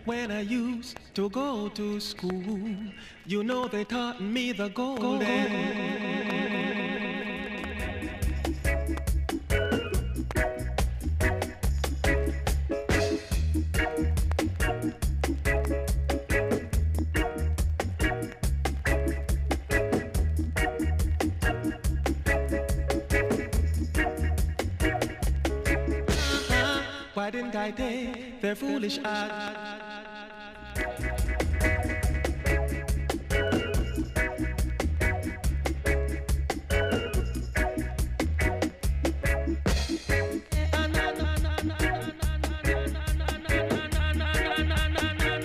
when I used to go to school. You know they taught me the golden. Why didn't I take their foolish eyes?